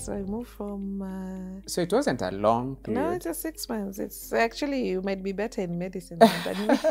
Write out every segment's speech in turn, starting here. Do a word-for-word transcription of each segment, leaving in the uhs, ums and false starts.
So I moved from... Uh, so it wasn't a long period? No, it's just six months. It's actually, you might be better in medicine than me.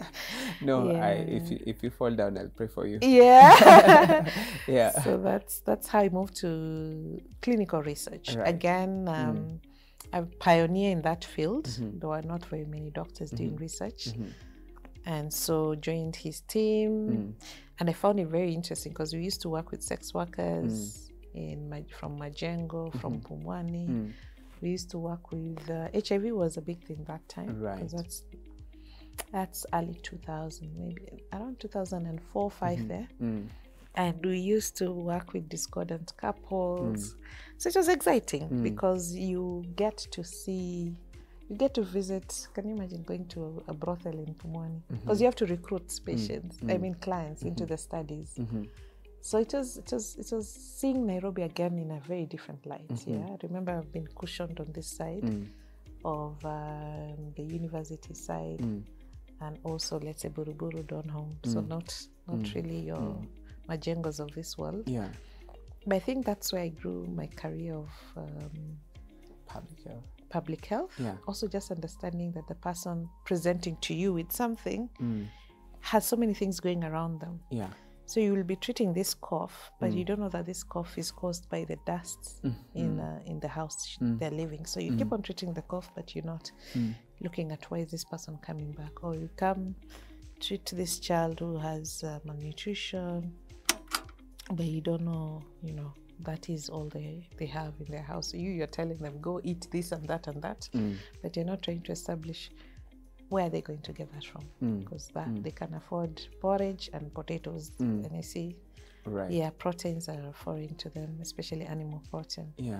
No, yeah. I, if, you, if you fall down, I'll pray for you. Yeah. Yeah. So that's that's how I moved to clinical research. Right. Again, um, mm. I'm a pioneer in that field. Mm-hmm. There were not very many doctors mm-hmm. doing research. Mm-hmm. And so joined his team. Mm. And I found it very interesting because we used to work with sex workers mm. in my, from Majengo, mm-hmm. from Pumwani. Mm. We used to work with... Uh, H I V was a big thing that time. Right. Because that's, that's early two thousand, maybe around two thousand four, five mm-hmm. there. Mm. And we used to work with discordant couples. Mm. So it was exciting mm. because you get to see... You get to visit, can you imagine going to a, a brothel in Pumwani? Because mm-hmm. you have to recruit patients, mm-hmm. I mean clients, mm-hmm. into the studies. Mm-hmm. So it was, it was it was seeing Nairobi again in a very different light. Mm-hmm. Yeah, I remember I've been cushioned on this side mm. of um, the university side mm. and also, let's say, Buruburu, Donholm. Mm. So not, not mm. really your mm. Majengos of this world. Yeah. But I think that's where I grew my career of... Um, public health. Public health, yeah. Also just understanding that the person presenting to you with something mm. has so many things going around them. Yeah. So you will be treating this cough, but mm. you don't know that this cough is caused by the dust mm. in uh, in the house mm. they're living. So you mm. keep on treating the cough, but you're not mm. looking at why is this person coming back. Or you come treat this child who has uh, malnutrition, but you don't know, you know, that is all they, they have in their house. So you, you're telling them, go eat this and that and that, mm. but you're not trying to establish where they're going to get that from. Because mm. that mm. they can afford porridge and potatoes. Mm. And I see, right. yeah, proteins are foreign to them, especially animal protein. Yeah.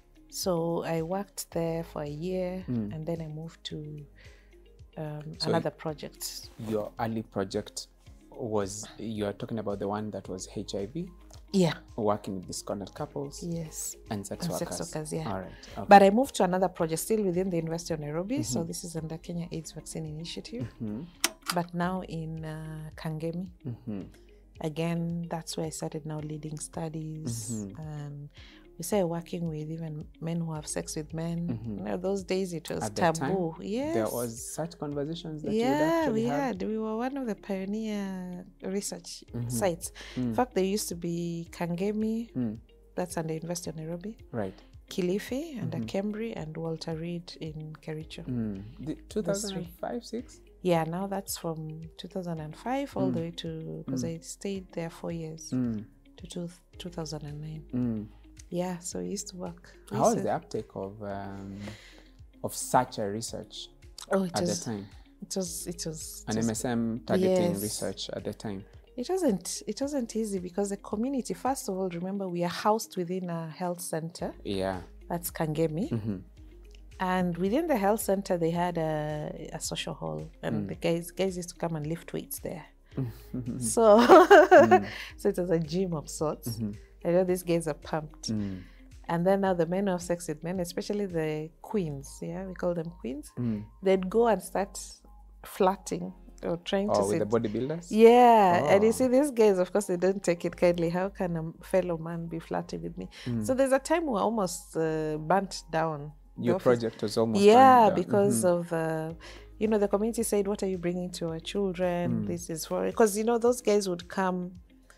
So I worked there for a year mm. and then I moved to um, so another project. Your early project was, you're talking about the one that was H I V? Yeah. Working with discordant couples? Yes. And sex and workers? Sex workers, yeah. All right. Okay. But I moved to another project still within the University of Nairobi. Mm-hmm. So this is under Kenya AIDS Vaccine Initiative. Mm-hmm. But now in uh, Kangemi. Mm-hmm. Again, that's where I started now leading studies. Mm-hmm. And we started working with even men who have sex with men. Mm-hmm. You know, those days it was At taboo. Time, yes. There was such conversations that yeah, you would actually we have? had. We were one of the pioneer research mm-hmm. sites. Mm. In fact, there used to be Kangemi, mm. that's under University of Nairobi. Right. Kilifi under mm-hmm. Kemri, and Walter Reed in Kericho. Mm. The two thousand five, six? Yeah, now that's from two thousand five all mm. the way to, because mm. I stayed there four years, mm. to two, two thousand nine. Mm. Yeah, so I used to work. How was the uptake of um, of such a research oh, it at was, the time? It was it was an just, M S M targeting yes. research at the time. It wasn't it wasn't easy because the community, first of all, remember we are housed within a health center. Yeah, that's Kangemi. Mm-hmm. And within the health center, they had a, a social hall, and mm. the guys guys used to come and lift weights there. Mm-hmm. So, mm. so it was a gym of sorts. Mm-hmm. I know these guys are pumped. Mm. And then now the men who have sex with men, especially the queens, yeah, we call them queens, mm. they'd go and start flirting or trying oh, to with sit. the bodybuilders? Yeah. Oh. And you see, these guys, of course, they don't take it kindly. How can a fellow man be flirting with me? Mm. So there's a time we almost uh, burnt down. Your project was almost yeah, burnt down. because mm-hmm. of the... You know, the community said, what are you bringing to our children? Mm. This is for... Because, you know, those guys would come...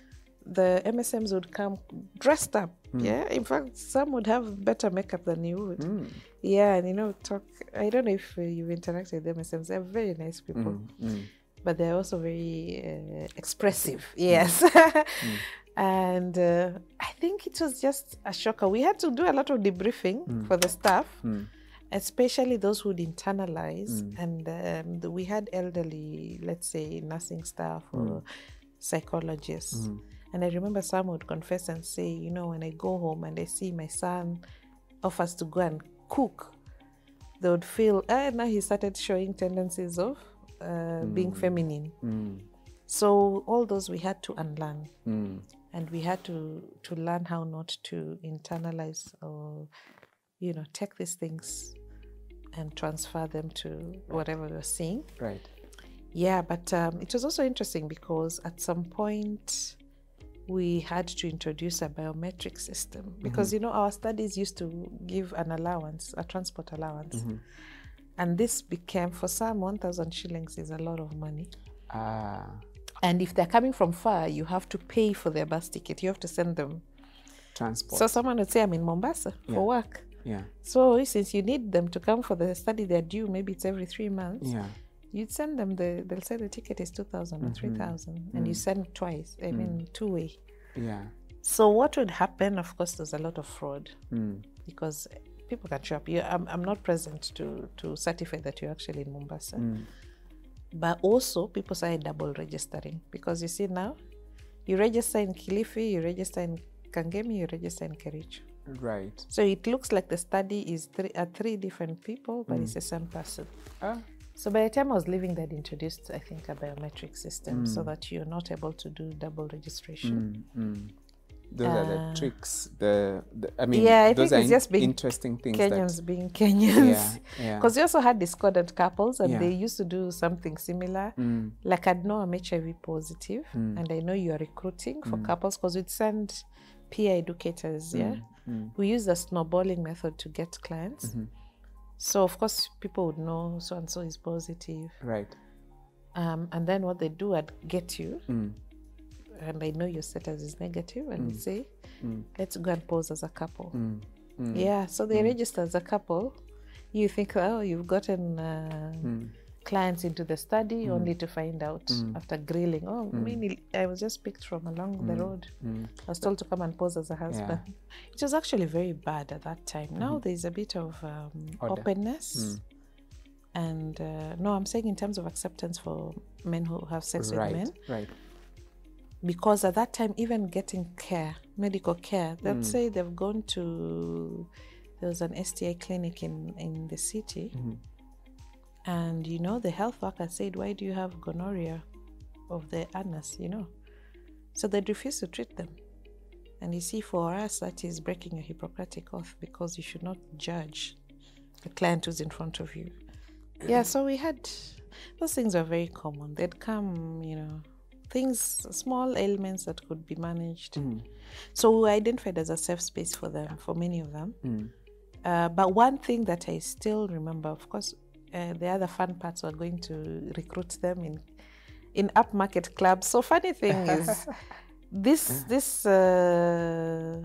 The M S Ms would come dressed up, mm. yeah? In fact, some would have better makeup than you would. Mm. Yeah, and, you know, talk... I don't know if uh, you've interacted with M S Ms. They're very nice people. Mm. Mm. But they're also very uh, expressive, yes. Mm. And uh, I think it was just a shocker. We had to do a lot of debriefing mm. for the staff. Mm. Especially those who'd internalize, mm. and um, the, we had elderly, let's say, nursing staff or mm. psychologists. Mm. And I remember some would confess and say, you know, when I go home and I see my son offers to go and cook, they would feel, ah, now he started showing tendencies of uh, mm. being feminine. Mm. So all those we had to unlearn. Mm. And we had to, to learn how not to internalize or, you know, take these things and transfer them to whatever we're seeing. Right. Yeah, but um, it was also interesting because at some point, we had to introduce a biometric system because, mm-hmm. you know, our studies used to give an allowance, a transport allowance. Mm-hmm. And this became, for some, one thousand shillings is a lot of money. Ah. And if they're coming from far, you have to pay for their bus ticket. You have to send them transport. So someone would say, I'm in Mombasa Yeah. for work. Yeah. So since you need them to come for the study they're due, maybe it's every three months. Yeah. You'd send them the, they'll say the ticket is two thousand mm-hmm. or three thousand, and mm. you send twice, I mm. mean, two way. Yeah. So what would happen, of course, there's a lot of fraud mm. because people can show up. You, I'm, I'm not present to, to certify that you're actually in Mombasa. Mm. But also, people started double registering because you see now, you register in Kilifi, you register in Kangemi, you register in Kericho. Right. So it looks like the study is three, uh, three different people, but mm. it's the same person. Ah. So by the time I was leaving, they'd introduced, I think, a biometric system Mm. so that you're not able to do double registration. Mm. Mm. Those Uh, are the tricks. The, the I mean, yeah, I those think are it's just in- being interesting things. Kenyans that, being Kenyans. Yeah, yeah. Because we also had discordant couples, and Yeah. they used to do something similar. Mm. Like I'd know I'm H I V positive, Mm. and I know you are recruiting for Mm. couples because we'd send peer educators, yeah? Mm. We use the snowballing method to get clients. Mm-hmm. So, of course, people would know so-and-so is positive. Right. Um, and then what they do, I'd get you, Mm. and I know your status is negative, and Mm. we say, Mm. let's go and pose as a couple. Mm. Mm. Yeah, so they Mm. register as a couple. You think, oh, you've gotten uh, Mm. clients into the study, Mm. only to find out Mm. after grilling, oh, Mm. I mean, I was just picked from along the Mm. road. Mm. I was told to come and pose as a husband. It was actually very bad at that time. Now Mhm. there's a bit of um, Order. openness. Mm. And uh, no, I'm saying in terms of acceptance for men who have sex Right. with men. Right. Because at that time, even getting care, medical care, let's Mm. say they've gone to, there was an S T I clinic in, in the city. Mhm. And, you know, the health worker said, why do you have gonorrhea of the anus, you know? So they'd refuse to treat them. And you see, for us, that is breaking a Hippocratic oath because you should not judge the client who's in front of you. Yeah, so we had, those things are very common. They'd come, you know, things, small ailments that could be managed. Mm. So we identified as a safe space for them, for many of them. Mm. Uh, but one thing that I still remember, of course, uh, the other fun parts were going to recruit them in in upmarket clubs. So funny thing is, this this uh,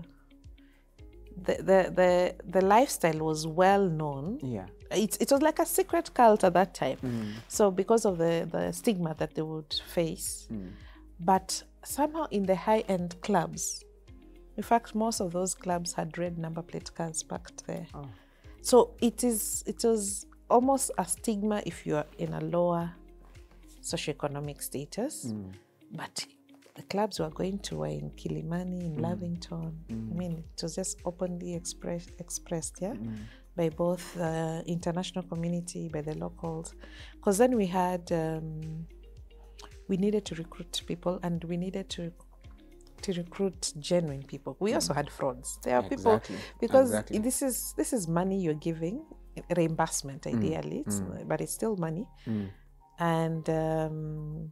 the, the the the lifestyle was well known. Yeah. It it was like a secret cult at that time. Mm. So because of the the stigma that they would face, Mm. but somehow in the high end clubs, in fact, most of those clubs had red number plate cars parked there. Oh. So it is it was almost a stigma if you are in a lower socioeconomic status. Mm. But the clubs we were going to were in Kilimani, in Mm. Lavington. Mm. I mean, it was just openly express, expressed, yeah, Mm. by both the international community, by the locals. Because then we had, um, we needed to recruit people, and we needed to to recruit genuine people. We also had frauds. There are Exactly. people, because Exactly. this is this is money you're giving, reimbursement ideally, it's, Mm. but it's still money. Mm. And um,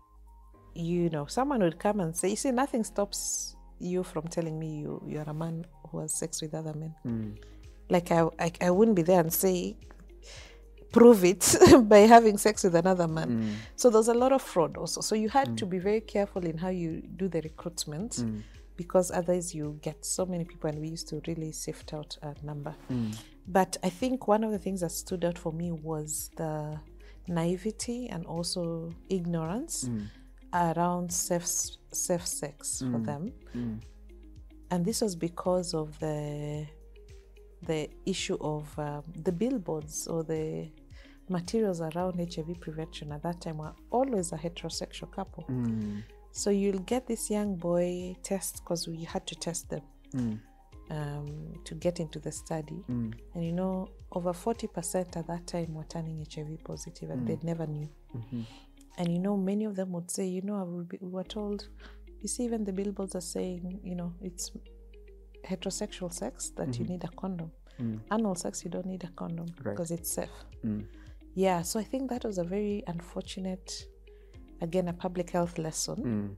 you know, someone would come and say, you see, nothing stops you from telling me you you're a man who has sex with other men. Mm. Like I, I I wouldn't be there and say, prove it by having sex with another man. Mm. So there's a lot of fraud also. So you had Mm. to be very careful in how you do the recruitment, Mm. because otherwise you get so many people, and we used to really sift out a number. Mm. But I think one of the things that stood out for me was the naivety and also ignorance Mm. around safe safe sex for Mm. them. Mm. And this was because of the the issue of um, the billboards or the materials around H I V prevention at that time were always a heterosexual couple. Mm. So you'll get this young boy test, because we had to test them Mm. um, to get into the study. Mm. And you know, over forty percent at that time were turning H I V positive, and Mm. they never knew. Mhm. And you know, many of them would say, you know, I will be, we were told, you see, even the billboards are saying, you know, it's heterosexual sex that you Mhm. need a condom. Mm. Anal sex, you don't need a condom Right. because it's safe. Mm. Yeah, so I think that was a very unfortunate, again, a public health lesson, Mm.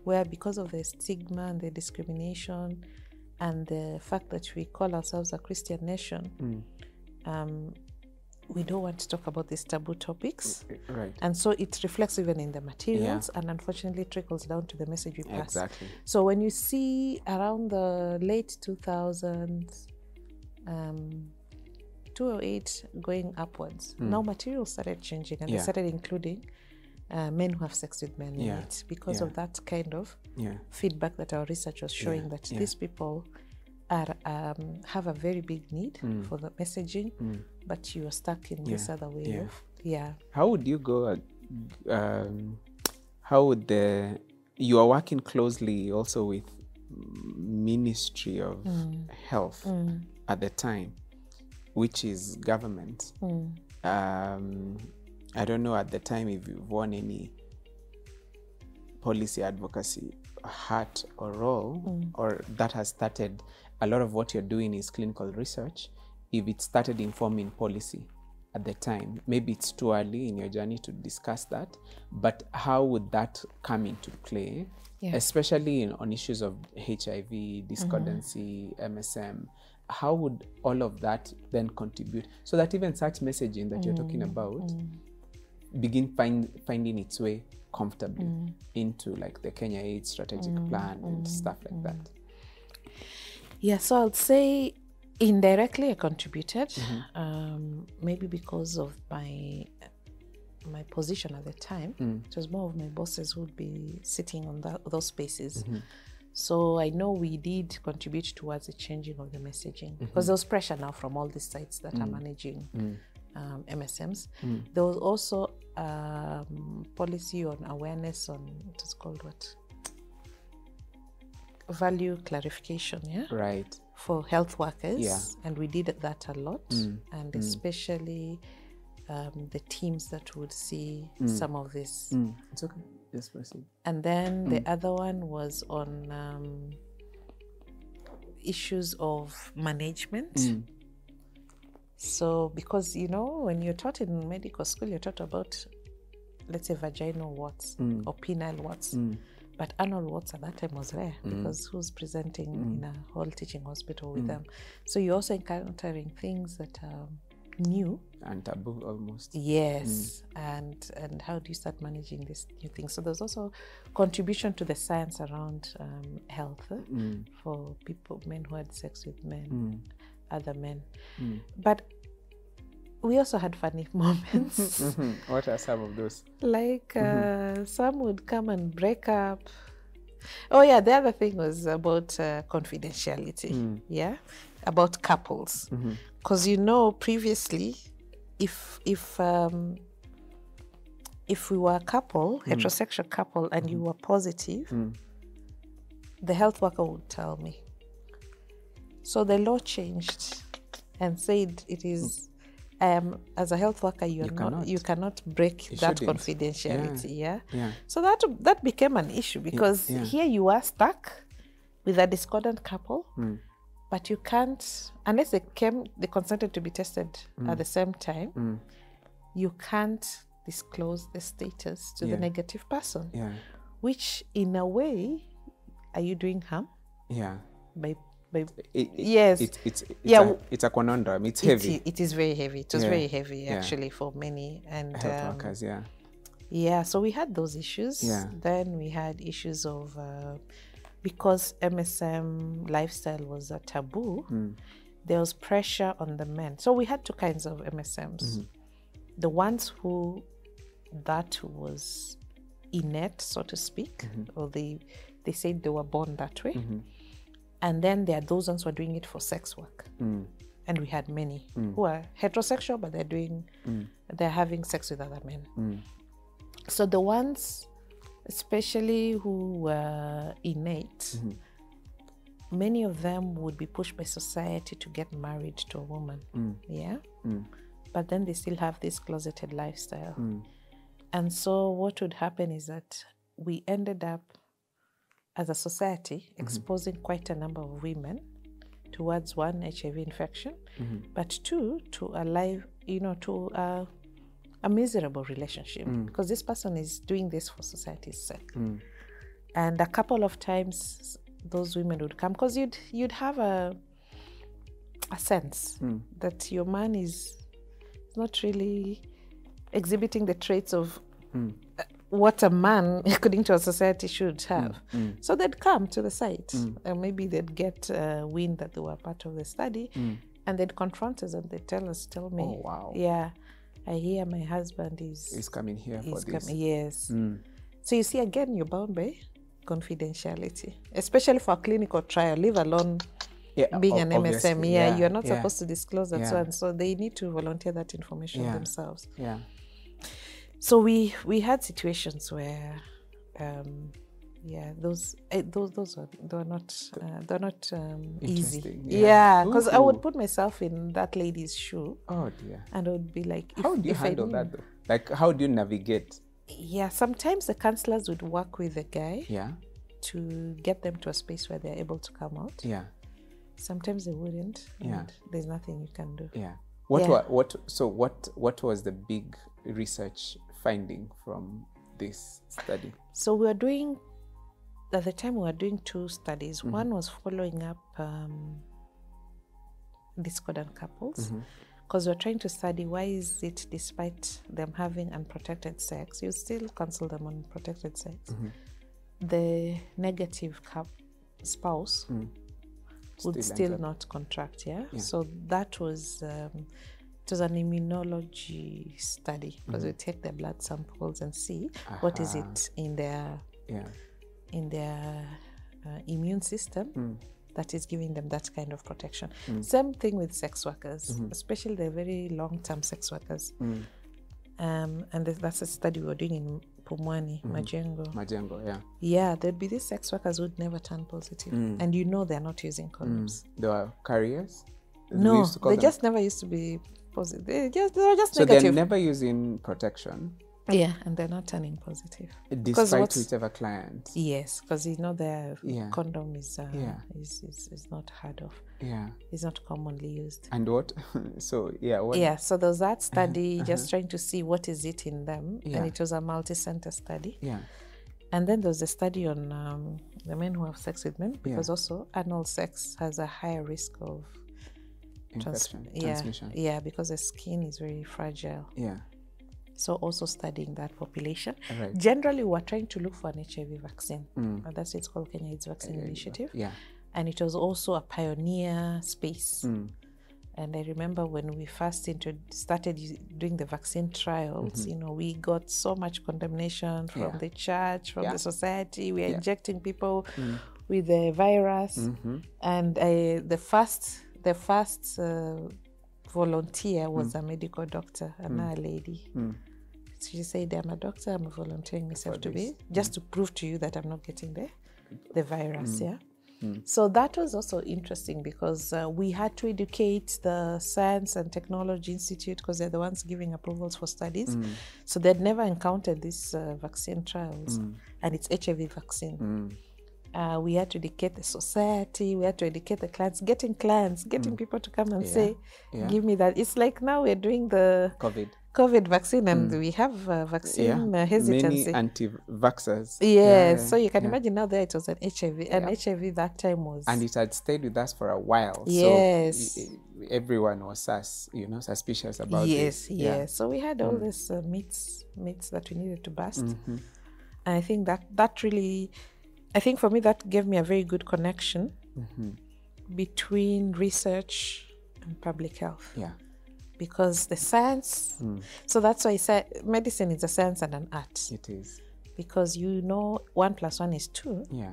where because of the stigma and the discrimination and the fact that we call ourselves a Christian nation, Mm. um, we don't want to talk about these taboo topics. Right. And so it reflects even in the materials, yeah. and unfortunately trickles down to the message we pass. Exactly. So when you see around the late two thousands, um, two thousand eight going upwards, mm. now materials started changing, and yeah. they started including uh, men who have sex with men yeah. in it, because yeah. of that kind of yeah. feedback that our research was showing, yeah. that yeah. these people are um, have a very big need mm. for the messaging, mm. but you are stuck in yeah. this other way yeah. of yeah. How would you go? Uh, um, how would the you are working closely also with Ministry of mm. Health mm. at the time, which is government. Mm. Um, I don't know at the time if you've won any policy advocacy hat or role, mm. or that has started. A lot of what you're doing is clinical research. If it started informing policy at the time, maybe it's too early in your journey to discuss that, but how would that come into play, yeah. especially in, on issues of H I V, discordancy, mm-hmm. M S M? How would all of that then contribute so that even such messaging that mm-hmm. you're talking about mm-hmm. begin find, finding its way comfortably mm-hmm. into like the Kenya AIDS strategic mm-hmm. plan and mm-hmm. stuff like mm-hmm. that? Yeah, so I'd say indirectly I contributed, mm-hmm. um, maybe because of my my position at the time. Mm. It was more of my bosses who would be sitting on that, those spaces. Mm-hmm. So I know we did contribute towards the changing of the messaging, mm-hmm. because there was pressure now from all these sites that mm. are managing mm. um, M S Ms. Mm. There was also um, policy on awareness on, it was called what? Value clarification, yeah? Right. For health workers. Yeah. And we did that a lot. Mm. And mm. especially um, the teams that would see mm. some of this. Mm. It's okay. Yes, proceed. And then mm. the other one was on um, issues of management. Mm. So, because, you know, when you're taught in medical school, you're taught about, let's say, vaginal warts mm. or penile warts. Mm. But anal warts at that time was rare mm. because who's presenting mm. in a whole teaching hospital with mm. them? So you're also encountering things that are new. And taboo almost. Yes. Mm. And and how do you start managing these new things? So there's also contribution to the science around um, health eh? mm. for people, men who had sex with men, mm. other men. Mm. But we also had funny moments. Mm-hmm. What are some of those? Like uh, mm-hmm. some would come and break up. Oh yeah, the other thing was about uh, confidentiality. Mm. Yeah, about couples. Because mm-hmm. you know, previously, if if um, if we were a couple, mm. heterosexual couple, and mm-hmm. you were positive, mm. the health worker would tell me. So the law changed and said it is. Mm. Um, as a health worker, you, are you, not, cannot. you cannot break you that shouldn't. confidentiality. Yeah. Yeah? yeah. So that that became an issue because yeah. here you are stuck with a discordant couple, mm. but you can't, unless they came, they consented to be tested mm. at the same time, mm. you can't disclose the status to yeah. the negative person. Yeah. Which, in a way, are you doing harm? Yeah. By It, it, yes, it, it's it's yeah, a, it's a conundrum. It's heavy. It, it is very heavy. It was yeah. very heavy actually yeah. for many and health um, workers. Yeah, yeah. So we had those issues. Yeah. Then we had issues of uh, because M S M lifestyle was a taboo. Mm. There was pressure on the men. So we had two kinds of M S Ms. Mm-hmm. The ones who that was innate, so to speak, mm-hmm. or they they said they were born that way. Mm-hmm. And then there are those ones who are doing it for sex work. Mm. And we had many mm. who are heterosexual, but they're doing, mm. they're having sex with other men. Mm. So the ones, especially who were innate, mm-hmm. many of them would be pushed by society to get married to a woman. Mm. Yeah? Mm. But then they still have this closeted lifestyle. Mm. And so what would happen is that we ended up as a society, exposing mm-hmm. quite a number of women towards one, H I V infection, mm-hmm. but two, to a life, you know, to a, a miserable relationship, mm. because this person is doing this for society's sake. Mm. And a couple of times those women would come because you'd you'd have a a sense Mm. that your man is not really exhibiting the traits of Mm. uh, what a man, according to our society, should have. Mm. So they'd come to the site, Mm. and maybe they'd get uh, wind that they were part of the study, Mm. and they'd confront us and they'd tell us, tell me, Oh, wow. yeah, I hear my husband is He's coming here for is this. coming. Yes. Mm. So you see, again, you're bound by confidentiality, especially for a clinical trial, leave alone Yeah, being o- an M S M. obviously, Yeah, yeah, you're not yeah. supposed to disclose that Yeah. one. So they need to volunteer that information Yeah. themselves. Yeah. So we we had situations where, um, yeah, those eh, those those are they're not uh, they're not um, easy. Interesting, Yeah, yeah. because I would Ooh. put myself in that lady's shoe, Oh dear. and I would be like, if, How do you if I handle knew- that though? Like, how do you navigate? Yeah, sometimes the counselors would work with the guy Yeah. to get them to a space where they're able to come out. Yeah. Sometimes they wouldn't. Yeah. And there's nothing you can do. Yeah. What Yeah. wa- what so what what was the big research finding from this study? So we were doing, at the time we were doing two studies. Mm-hmm. One was following up um, discordant couples, Mm-hmm. because we're trying to study why is it, despite them having unprotected sex, you still counsel them on protected sex, Mm-hmm. the negative cup spouse Mm. would Still still ends up- not contract. Yeah? Yeah. So that was um, it was an immunology study, because Mm-hmm. we take their blood samples and see what is Aha. it in their Yeah. in their uh, immune system Mm. that is giving them that kind of protection. Mm. Same thing with sex workers, Mhm. especially the very long-term sex workers. Mm. Um, and th- that's a study we were doing in Pumwani, Mhm. Majengo. Majengo, yeah. Yeah, there'd be these sex workers who'd never turn positive, Mm. and you know they're not using condoms. Mm. They were carriers? We No, used to call they them- just never used to be positive. They just they were just So negative. they're never using protection Yeah, and they're not turning positive. despite what's- whichever client. Yes, because you know their Yeah. condom is uh, Yeah. is, is is not heard of. Yeah. It's not commonly used. And what? So yeah, what? Yeah, so there was that study just trying to see what is it in them, Yeah. and it was a multi-center study. Yeah. And then there was a study on um, the men who have sex with men, because Yeah. also anal sex has a higher risk of trans- Infection, yeah, transmission. yeah, because the skin is very fragile. Yeah. So also studying that population. Right. Generally, we're trying to look for an H I V vaccine. Mm. Uh, that's why it's called Kenya AIDS Vaccine Initiative. Yeah. And it was also a pioneer space. Mm. And I remember when we first intro- started u- doing the vaccine trials, you know, we got so much condemnation from Mm-hmm. Yeah. the church, from Yeah. the society. We are Yeah. injecting people Mm. with the virus. Mm-hmm. And uh, the first, the first uh, volunteer was Mm. a medical doctor, another lady. Mm. She said, I'm a doctor, I'm volunteering myself For to this. be, just to prove to you that I'm not getting the, the virus, yeah? Mm. So that was also interesting, because uh, we had to educate the Science and Technology Institute, because they're the ones giving approvals for studies. Mm. So they'd never encountered these uh, vaccine trials, Mm. and it's H I V vaccine. Mm. Uh, we had to educate the society, we had to educate the clients, getting clients, getting people to come and Yeah. say, Yeah. give me that. It's like now we're doing the COVID. COVID vaccine, and we have uh, vaccine Yeah. uh, hesitancy. Many anti-vaxxers. Yes, so you can yeah. imagine now there it was an H I V, and Yeah. H I V that time was And it had stayed with us for a while. Yes. So e- e- everyone was sus, you know, suspicious about yes, this. yes. So we had all these uh, myths, myths that we needed to bust, Mhm. and I think that that really, I think for me that gave me a very good connection Mhm. between research and public health, Yeah. because the science. Mm. So that's why I said medicine is a science and an art, It is. because you know one plus one is two, Yeah.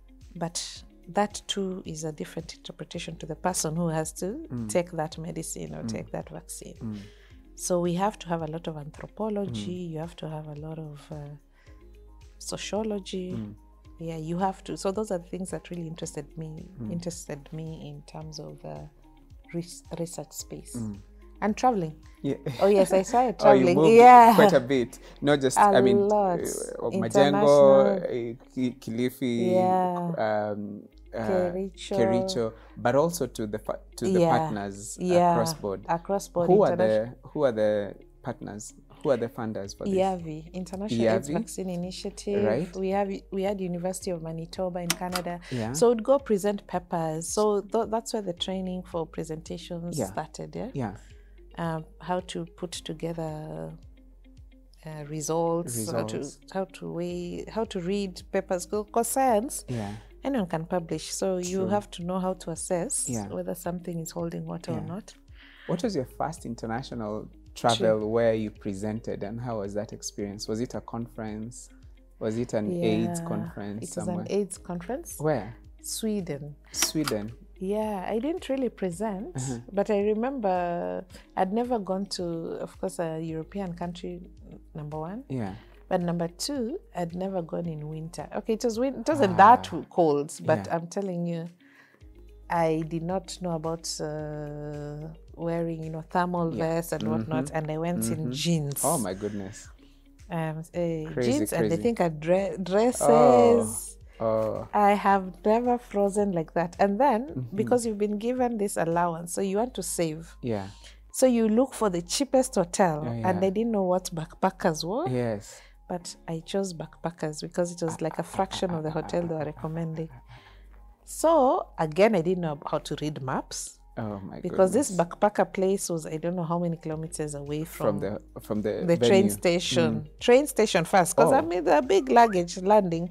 but that too is a different interpretation to the person who has to take that medicine or take that vaccine. Mm. So we have to have a lot of anthropology, you have to have a lot of uh, sociology. Mm. Yeah, you have to. So those are the things that really interested me, interested me in terms of uh, res- research space and traveling. Yeah. Oh yes, I started Oh, you traveling. moved yeah, quite a bit. Not just, A I mean, lot. uh, Majengo, International. uh, Ki- Kilifi, Yeah. um, uh, Kericho. Kericho, but also to the fa- to the Yeah. partners yeah, across board. across board. Who are international- the who are the partners Who are the funders for this? I A V I, International I A AIDS V I? Vaccine Initiative. Right. We have we had University of Manitoba in Canada. Yeah. So we'd go present papers. So th- that's where the training for presentations Yeah. started. Yeah. Yeah. Um, how to put together uh, results, Results. how to how to weigh, how to read papers. Because science, Yeah. anyone can publish. So you True. have to know how to assess Yeah. whether something is holding water or Yeah. not. What was your first international travel where you presented, and how was that experience? Was it a conference? Was it an AIDS Yeah, conference It was somewhere? an AIDS conference. Where? Sweden. Sweden. Yeah, I didn't really present, Uh-huh. but I remember I'd never gone to, of course, a European country, number one. Yeah. But number two, I'd never gone in winter. Okay, it was win- it wasn't that cold, but Yeah. I'm telling you, I did not know about uh, wearing, you know, thermal Yeah. vests and whatnot, and I went in jeans. Oh my goodness. Um, uh, Crazy, jeans, and I crazy. think I dre- dresses. Oh. I have never frozen like that. And then, Mm-hmm. because you've been given this allowance, so you want to save. Yeah. So you look for the cheapest hotel. Yeah, And yeah. I didn't know what backpackers were. Yes. But I chose backpackers because it was like a fraction of the hotel they were recommending. So again, I didn't know how to read maps Oh my because goodness. this backpacker place was, I don't know how many kilometers away from from, the from the the venue. train station. Train station first, because I Oh. made a big luggage landing.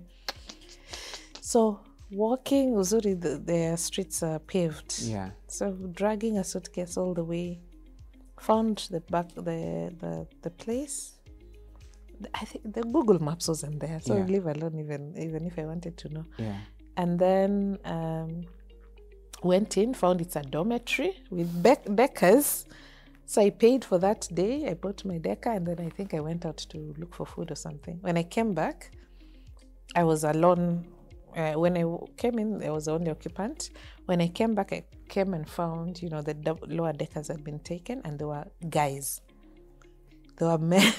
So walking, Uzuri, the, the streets are paved. Yeah. So dragging a suitcase all the way, found the back the the, the place. I think the Google Maps wasn't there, so Yeah. leave alone even even if I wanted to know. Yeah. And then um, went in, found it's a dormitory with bec- deckers. So I paid for that day. I bought my decker, and then I think I went out to look for food or something. When I came back, I was alone. Uh, when I w- came in, I was the only occupant. When I came back, I came and found, you know, the dou- lower deckers had been taken, and there were guys. There were men.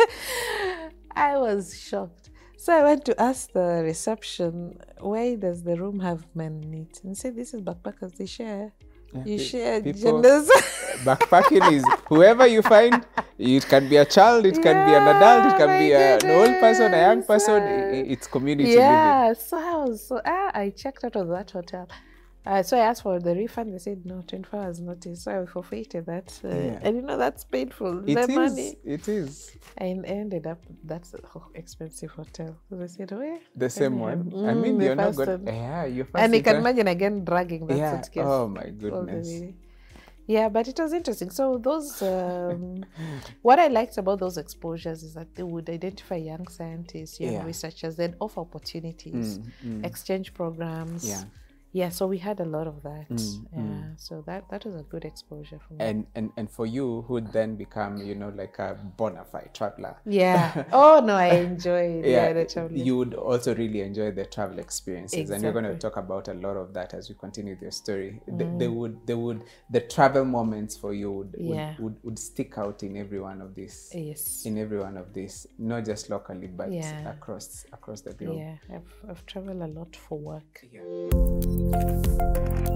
I was shocked. So I went to ask the reception, why does the room have men in it? And said, this is backpackers, they share. Yeah, You pe- share people- genders. Backpacking is whoever you find. It can be a child, it can be an adult, it Yeah, can my be a, an old person, a young goodness. person. I- i- It's community living. Yeah, so I was so ah, I checked out of that hotel. Uh, so I asked for the refund. They said no, twenty-four hours notice. So I forfeited that. Uh, Yeah. And you know that's painful. It the is. money. It is. I ended up that's a oh, expensive hotel. So they said, oh yeah. The same one. I Mm, mean, the you're not first good. one. Yeah, you're first. And you can inter- imagine again dragging that Yeah. suitcase. Oh my all the goodness. way. Yeah, but it was interesting. So those, um, what I liked about those exposures is that they would identify young scientists, young Yeah. researchers, they'd offer opportunities, Mm, mm. exchange programs. Yeah. Yeah, so we had a lot of that. Mm, yeah, so that that was a good exposure for me. And, and and for you, who would then become, you know, like a bona fide traveler. Yeah. Oh no, I enjoyed yeah, the traveling. you would also really enjoy the travel experiences, and you're going to Exactly. talk about a lot of that as we continue your story. They, they would, they would, the travel moments for you would, Yeah. would, would, would stick out in every one of these, Yes. in every one of these, not just locally, but Yeah. across across the globe. Yeah, I've I've traveled a lot for work. Yeah.